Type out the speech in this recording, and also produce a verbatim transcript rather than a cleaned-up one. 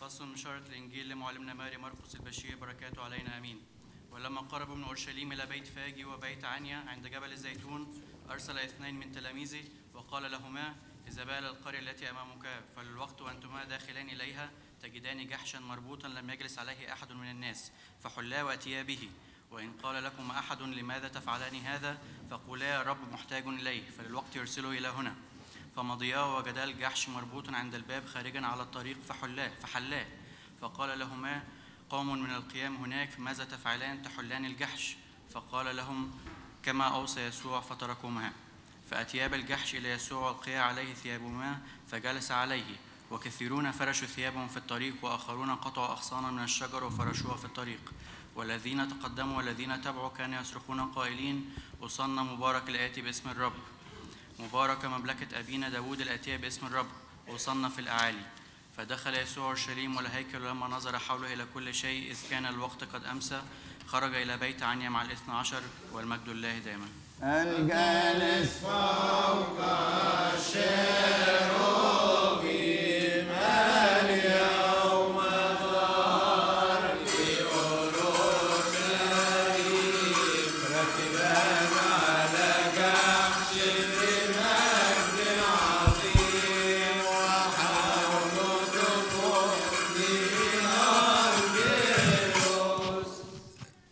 فصل من بشارة الإنجيل لمعلمنا ماري مرقس البشير بركاته علينا آمين. ولما قربوا من أورشليم إلى بيت فاجي وبيت عنيا عند جبل الزيتون أرسل اثنين من تلاميذه وقال لهما: اذهبا إلى القرية التي أمامك، فللوقت وأنتما داخلان إليها تجدان جحشا مربوطا لم يجلس عليه أحد من الناس، فحلا وأتيا به. وإن قال لكم أحد: لماذا تفعلان هذا؟ فقولا: يا رب محتاج إليه، فللوقت يرسله إلى هنا. فمضيا ووجدا الجحش مربوط عند الباب خارجا على الطريق فحلاه فحلاه فقال لهما: قوم من القيام هناك، ماذا تفعلان تحلان الجحش؟ فقال لهم كما أوصى يسوع، فتركوهما. فأتيا بالجحش إلى يسوع والقيا عليه ثيابهما، فجلس عليه. وكثيرون فرشوا ثيابهم في الطريق، وآخرون قطعوا أغصانا من الشجر وفرشوها في الطريق. والذين تقدموا والذين تبعوا كانوا يصرخون قائلين: أوصنا مبارك الآتي باسم الرب، مبارك مملكة أبينا داود الآتية باسم الرب، أوصنا في الأعالي. فدخل يسوع أورشليم والهيكل، ولما نظر حوله إلى كل شيء إذ كان الوقت قد أمسى، خرج إلى بيت عنيا مع الاثنى عشر، والمجد لله دائما. الجالس فوق